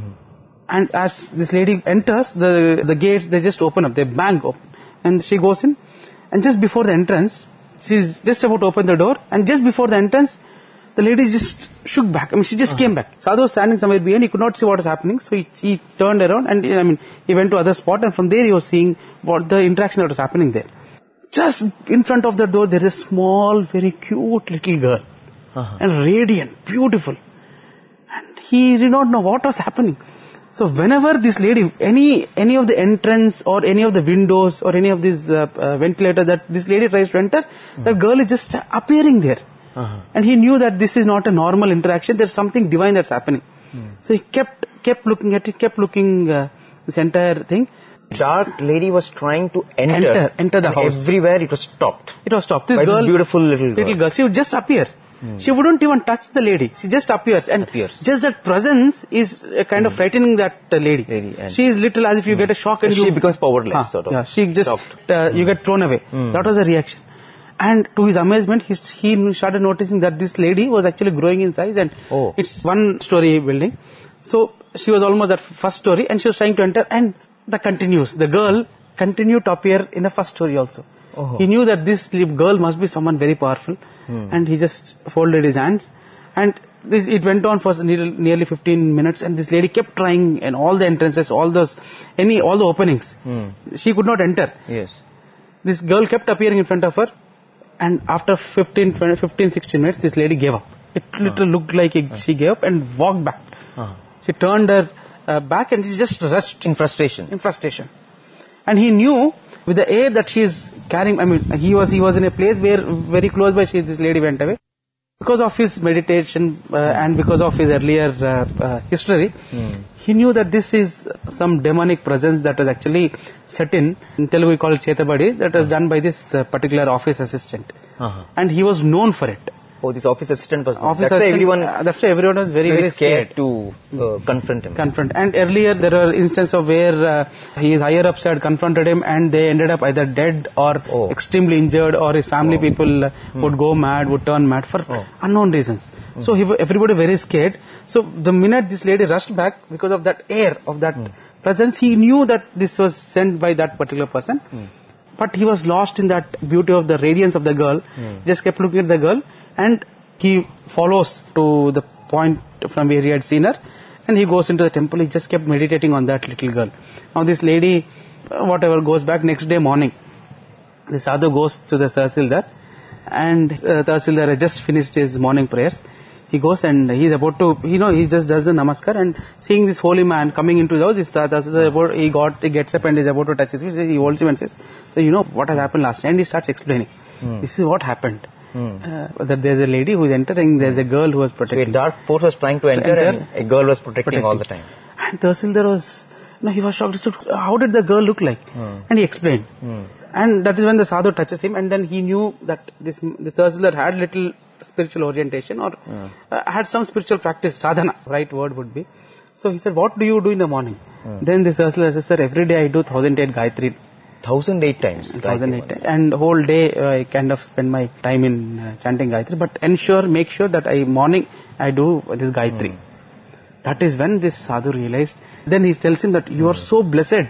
And as this lady enters, the gates, they just open up, they bang open, and she goes in. And just before the entrance, she's just about to open the door, and just before the entrance, the lady just shook back. I mean, she just came back. Sadhu was standing somewhere behind. He could not see what was happening. So he turned around, and he went to other spot, and from there he was seeing what the interaction that was happening there. Just in front of the door, there is a small, very cute little girl. And radiant, beautiful. And he did not know what was happening. So whenever this lady, any of the entrance or any of the windows or any of these ventilators that this lady tries to enter, that girl is just appearing there. And he knew that this is not a normal interaction, there's something divine that's happening. So he kept looking at it, kept looking this entire thing. Dark lady was trying to enter the house. Everywhere it was stopped. This girl, beautiful little girl. She would just appear. She wouldn't even touch the lady. She just appears. And just that presence is kind of frightening that lady. She is little as if you get a shock and she becomes powerless. Sort of. Yeah, she just, you get thrown away. That was the reaction. And to his amazement, he started noticing that this lady was actually growing in size, and it's one-story building. So she was almost at first story, and she was trying to enter, and that continues. The girl continued to appear in the first story also. He knew that this girl must be someone very powerful, and he just folded his hands, and it went on for nearly 15 minutes, and this lady kept trying in all the entrances, all the openings. She could not enter. This girl kept appearing in front of her. And after 15, 16 minutes, this lady gave up. It literally looked like she gave up and walked back. She turned her back, and she just rushed in frustration. And he knew with the air that she is carrying, I mean, he was in a place where very close by this lady went away. Because of his meditation and because of his earlier history, he knew that this is some demonic presence that was actually set in Telugu we call it Chetabadi, that was done by this particular office assistant. And he was known for it. This office assistant was known. That's why everyone was very scared to confront him. And earlier there were instances of where his higher ups had confronted him, and they ended up either dead or extremely injured, or his family people would go mad, would turn mad for unknown reasons. So everybody very scared. So the minute this lady rushed back, because of that air of that presence, he knew that this was sent by that particular person. But he was lost in that beauty of the radiance of the girl. Just kept looking at the girl, and he follows to the point from where he had seen her, and he goes into the temple. He just kept meditating on that little girl. Now this lady, whatever, goes back next day morning. The Sadhu goes to the Tahsildar, and Tahsildar has just finished his morning prayers. He goes and he's about to, he just does the namaskar, and seeing this holy man coming into the house, he gets up and is about to touch his feet. He holds him and says, so what has happened last night? And he starts explaining. This is what happened. That there's a lady who is entering, there's a girl who was protecting. A dark force was trying to enter, and a girl was protecting all the time. And Tahsildar was, he was shocked. So how did the girl look like? And he explained. And that is when the Sadhu touches him, and then he knew that this Tahsildar had little spiritual orientation or had some spiritual practice, sadhana, right word would be. So he said, what do you do in the morning? Then this Ursula said, sir, every day I do 1008 Gayatri. 1008 times. 1008 times. And whole day I kind of spend my time in chanting Gayatri. But make sure that morning I do this Gayatri. That is when this sadhu realized. Then he tells him that you are so blessed.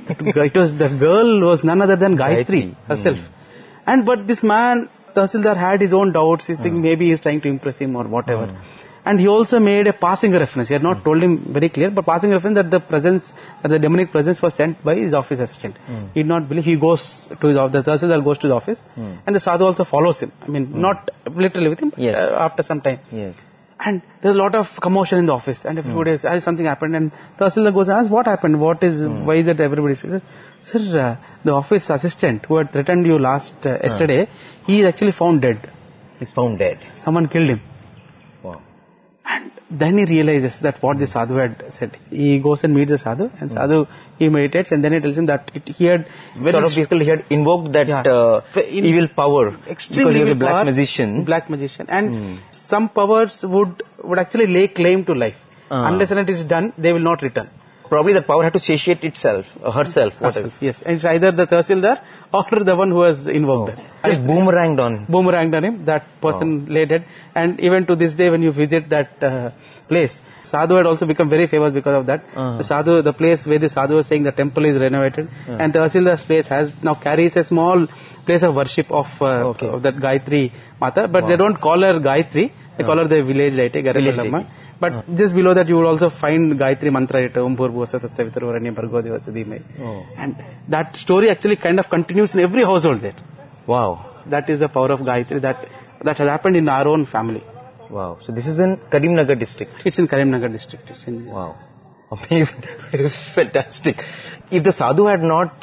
The girl was none other than Gayatri herself. But this man, Tahsildar, had his own doubts. He's thinking maybe he's trying to impress him or whatever. And he also made a passing reference. He had not told him very clear, but passing reference that the demonic presence was sent by his office assistant. He did not believe. He goes to his office. The Tahsildar goes to the office, and the sadhu also follows him. I mean, not literally with him, but after some time. Yes. And there's a lot of commotion in the office, and everybody has something happened, and Tahsildar goes and asks, what happened? Why is it everybody? He says, sir, the office assistant who had threatened you yesterday, he is actually found dead. He's found dead. Someone killed him. Wow. And then he realizes that what the sadhu had said. He goes and meets the sadhu, and sadhu, he meditates, and then he tells him that he had he had invoked that evil power, extremely because he was a black power, magician. Black magician, and some powers would actually lay claim to life. Unless and it is done, they will not return. Probably the power had to satiate itself, herself, whatever. Yes, and it's either the Tahsildar or the one who has invoked it. Just boomeranged on him. That person lay dead. And even to this day, when you visit that place, sadhu had also become very famous because of that. The place where the sadhu was saying the temple is renovated, and Tahsildar's place now carries a small place of worship of that Gayatri Mata, but they don't call her Gayatri, they call her the village deity, Garapalamma. But just below that you will also find Gayatri mantra, Om Bhurvasva Tatsavitruvaranyam Bhargo Devasya Dhimai. And that story actually kind of continues in every household there. Wow. That is the power of Gayatri that has happened in our own family. Wow. So this is in Karimnagar district. It's in Karimnagar district. Wow. Amazing. It is fantastic. If the sadhu had not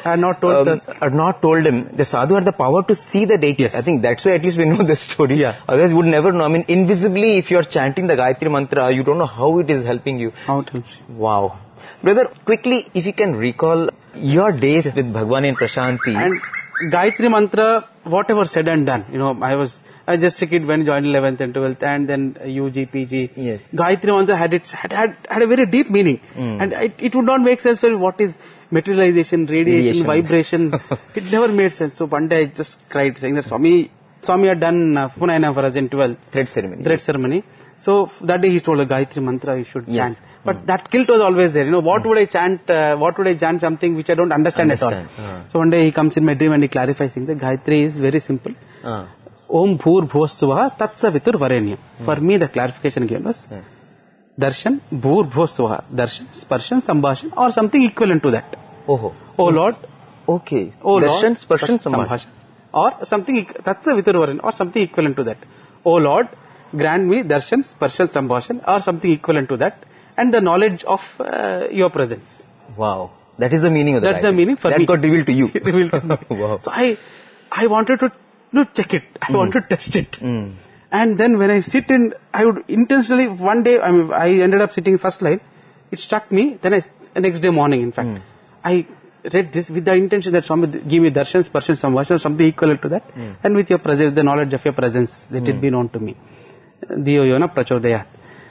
told him, the sadhu had the power to see the deity. Yes. I think that's why at least we know the story. Yeah. Otherwise we would never know. I mean, invisibly, if you are chanting the Gayatri mantra, you don't know how it is helping you. How it helps. Wow. Brother, quickly, if you can recall your days with Bhagwan and Prashanti. And Gayatri mantra, whatever said and done, I just a kid when I joined 11th and 12th, and then UG, PG. Yes. Gayatri mantra had a very deep meaning. And it would not make sense for what is materialization, radiation, vibration. It never made sense. So one day I just cried saying that Swami had done Punayana for us in 12th. Thread ceremony. So that day he told the Gayatri mantra you should chant. But that guilt was always there. What would I chant? What would I chant something which I don't understand at all? So one day he comes in my dream and he clarifies saying that Gayatri is very simple. Om Bhur Bhosvaha Tatsavitur Varenyam. For me, the clarification given was Darshan, Bhur Bhosvaha, Darshan, Sparshan, Sambhashan, or something equivalent to that. Oh Lord. Okay. Oh Darshan, Sparshan, Sambhashan. Or something, Tatsavitur Varenyam, or something equivalent to that. Oh Lord, grant me Darshan, Sparshan, Sambhashan, or something equivalent to that, and the knowledge of your presence. Wow. That is the meaning of the That's the meaning for me. That got revealed to you. Revealed to me. Wow. So I wanted to check it. I want to test it. And then when I sit in, I would intentionally, one day, I ended up sitting first line. It struck me. Then the next day morning, in fact, I read this with the intention that Swami give me darshan, sparshan, sambhashan, something equivalent to that. And with your presence, the knowledge of your presence, let it be known to me. Diyo yona prachodayat.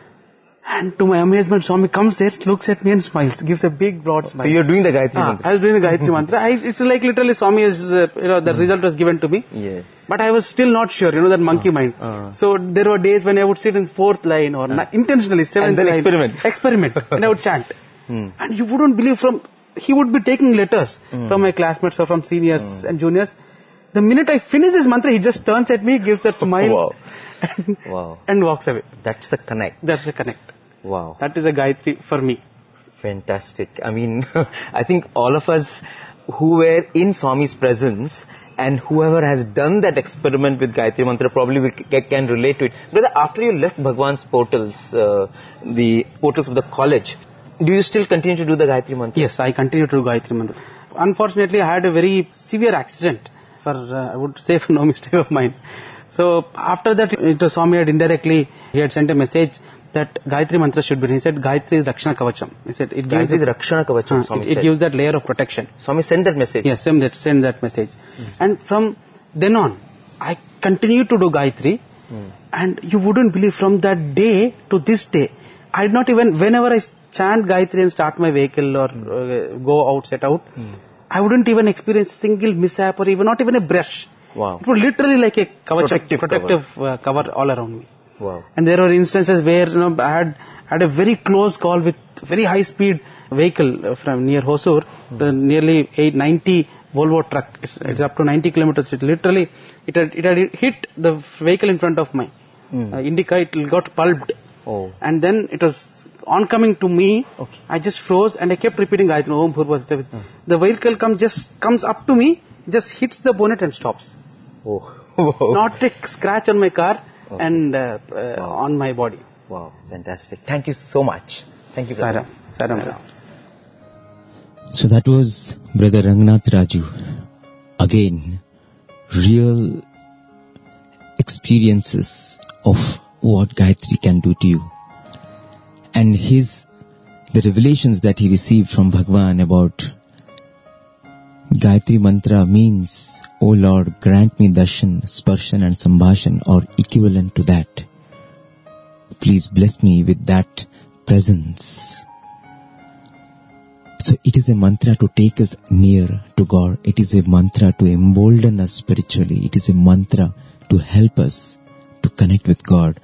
And to my amazement, Swami comes there, looks at me and smiles, gives a big broad smile. So you're doing the Gayatri mantra? I was doing the Gayatri mantra. It's like literally Swami is, the result was given to me. Yes. But I was still not sure, that monkey mind. So there were days when I would sit in 4th line or intentionally 7th line. Experiment. And I would chant. And you wouldn't believe he would be taking letters from my classmates or from seniors and juniors. The minute I finish this mantra, he just turns at me, gives that smile. And walks away. That's the connect. That's the connect. Wow. That is a Gayatri for me. Fantastic. I mean, I think all of us who were in Swami's presence and whoever has done that experiment with Gayatri Mantra probably can relate to it. Brother, after you left Bhagwan's portals, the portals of the college, do you still continue to do the Gayatri Mantra? Yes, I continue to do Gayatri Mantra. Unfortunately, I had a very severe accident, I would say for no mistake of mine. So after that, Swami had sent a message that Gayatri Mantra should be. He said Gayatri is Rakshana Kavacham. He said it gives Rakshana Kavacham. It gives that layer of protection. Swami sent that message. Yes, send that message. And from then on, I continue to do Gayatri. And you wouldn't believe, from that day to this day, I did not even, whenever I chant Gayatri and start my vehicle or go out, set out, I wouldn't even experience single mishap or even not even a brush. Wow. It was literally like a Protective cover all around me. Wow. And there were instances where I had a very close call with very high speed vehicle from near Hosur, nearly 890 Volvo truck. It's up to 90 kilometers. It literally, it had hit the vehicle in front of my Indica. It got pulped. Oh. And then it was oncoming to me. Okay. I just froze and I kept repeating Gayatri Om Bhurva. The vehicle comes up to me, just hits the bonnet and stops. Oh. Not a scratch on my car and on my body. Wow, fantastic. Thank you so much. Thank you, brother. Saram. So that was Brother Rangnath Raju. Again, real experiences of what Gayatri can do to you. And the revelations that he received from Bhagwan about Gayatri Mantra means, O Lord, grant me darshan, sparshan and sambhashan, or equivalent to that. Please bless me with that presence. So it is a mantra to take us near to God. It is a mantra to embolden us spiritually. It is a mantra to help us to connect with God.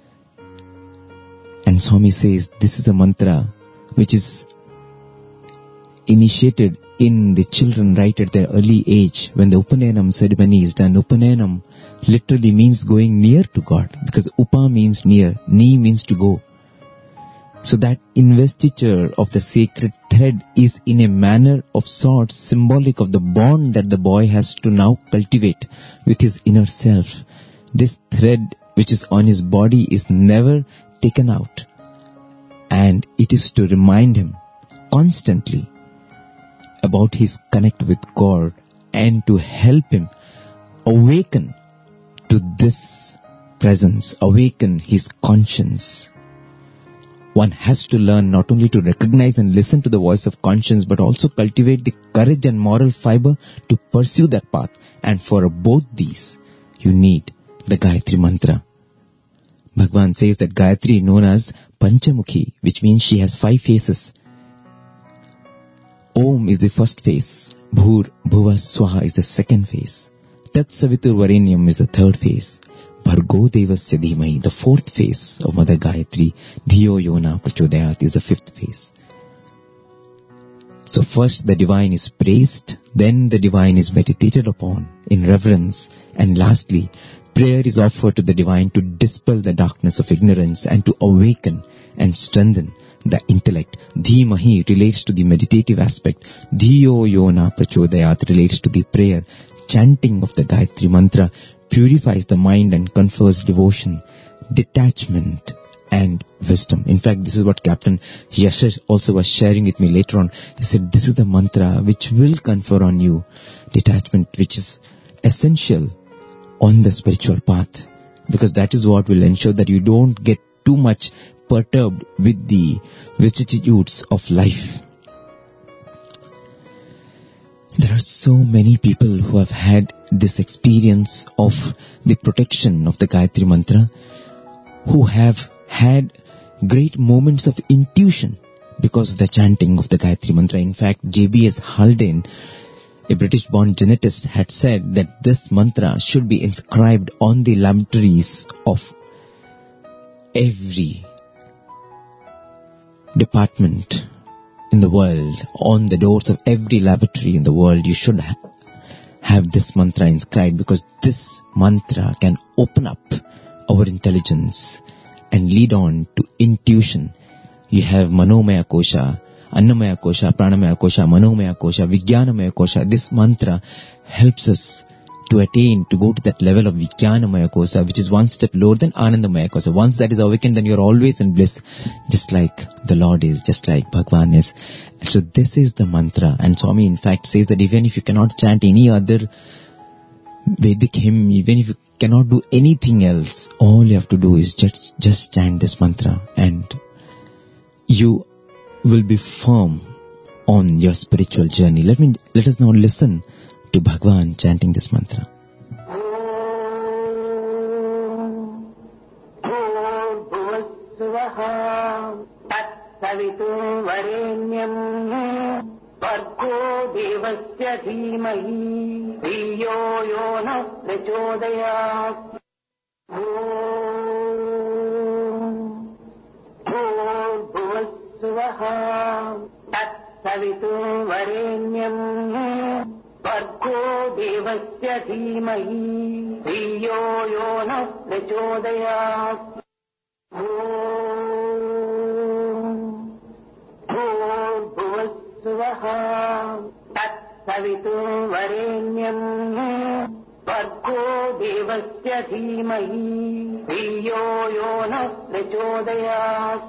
And Swami says this is a mantra which is initiated in the children right at their early age. When the Upaнаyanam ceremony is done, Upaнаyanam literally means going near to God, because Upa means near, Ni means to go. So that investiture of the sacred thread is in a manner of sorts symbolic of the bond that the boy has to now cultivate with his inner self. This thread which is on his body is never taken out, and it is to remind him constantly about his connect with God and to help him awaken to this presence, awaken his conscience. One has to learn not only to recognize and listen to the voice of conscience, but also cultivate the courage and moral fiber to pursue that path. And for both these, you need the Gayatri Mantra. Bhagwan says that Gayatri, known as Panchamukhi, which means she has 5 faces. Om is the first face. Bhur, Bhuva, Swaha is the second face. Tat Savitur Varenyam is the third face. Bhargo Devasya Dhimahi, the fourth face of Mother Gayatri. Dhiyo Yona Prachodayat is the fifth face. So first the divine is praised, then the divine is meditated upon in reverence, and lastly, prayer is offered to the divine to dispel the darkness of ignorance and to awaken and strengthen the intellect. Dhimahi relates to the meditative aspect. Dhiyo Yona Prachodayat relates to the prayer. Chanting of the Gayatri Mantra purifies the mind and confers devotion, detachment and wisdom. In fact, this is what Captain Yashish also was sharing with me later on. He said, this is the mantra which will confer on you detachment, which is essential on the spiritual path, because that is what will ensure that you don't get too much perturbed with the vicissitudes of life. There are so many people who have had this experience of the protection of the Gayatri Mantra, who have had great moments of intuition because of the chanting of the Gayatri Mantra. In fact, J.B.S. Haldane, a British-born genetist, had said that this mantra should be inscribed on the laboratories of every department in the world. On the doors of every laboratory in the world, you should have this mantra inscribed, because this mantra can open up our intelligence and lead on to intuition. You have Manomaya Kosha, Annamaya Kosha, Pranamaya Kosha, Manomaya Kosha, Vijnanamaya Kosha. This mantra helps us to attain, to go to that level of Vijnanamaya Kosha, which is one step lower than Anandamaya Kosha. Once that is awakened, then you are always in bliss, just like the Lord is, just like Bhagwan is. So this is the mantra. And Swami in fact says that even if you cannot chant any other Vedic hymn, even if you cannot do anything else, all you have to do is just chant this mantra, and you will be firm on your spiritual journey. Let us now listen to Bhagwan chanting this mantra. तत्सवितुर् वरेण्यम् भर्गो देवस्य धीमहि धियो यो नः प्रचोदयात् भूर्भुवस्सुवः तत्सवितुर् वरेण्यम् भर्गो देवस्य धीमहि धियो यो नः प्रचोदयात् भूर्भुवस्सुवः तत्सवितुर् वरेण्यम् भर्गो देवस्य धीमहि धियो यो नः प्रचोदयात्.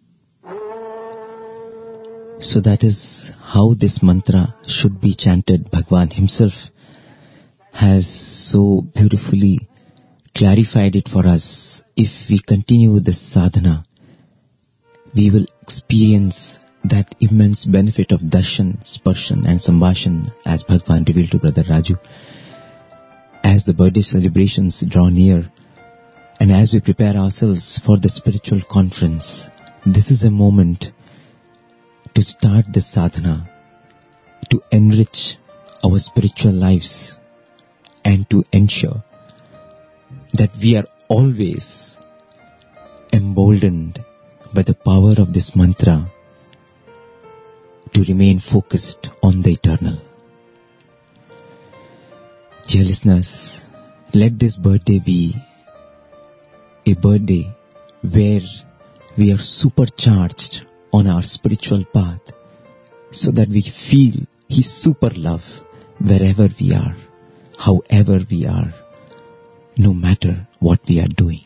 So that is how this mantra should be chanted. Bhagwan himself has so beautifully clarified it for us. If we continue this sadhana, we will experience that immense benefit of darshan, sparshan and sambhashan, as Bhagwan revealed to Brother Raju. As the birthday celebrations draw near and as we prepare ourselves for the spiritual conference, this is a moment to start this sadhana, to enrich our spiritual lives and to ensure that we are always emboldened by the power of this mantra to remain focused on the eternal. Dear listeners, let this birthday be a birthday where we are supercharged on our spiritual path so that we feel His super love wherever we are, however we are, no matter what we are doing.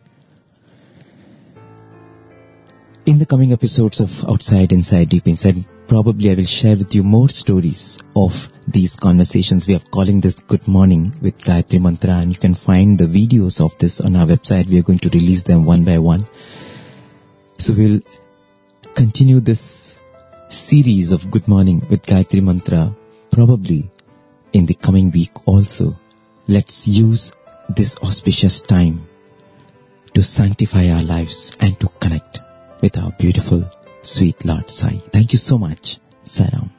In the coming episodes of Outside, Inside, Deep Inside, probably I will share with you more stories of these conversations. We are calling this Good Morning with Gayatri Mantra, and you can find the videos of this on our website. We are going to release them one by one. So we'll continue this series of Good Morning with Gayatri Mantra probably in the coming week also. Let's use this auspicious time to sanctify our lives and to connect with our beautiful, sweet Lord Sai. Thank you so much. Saram.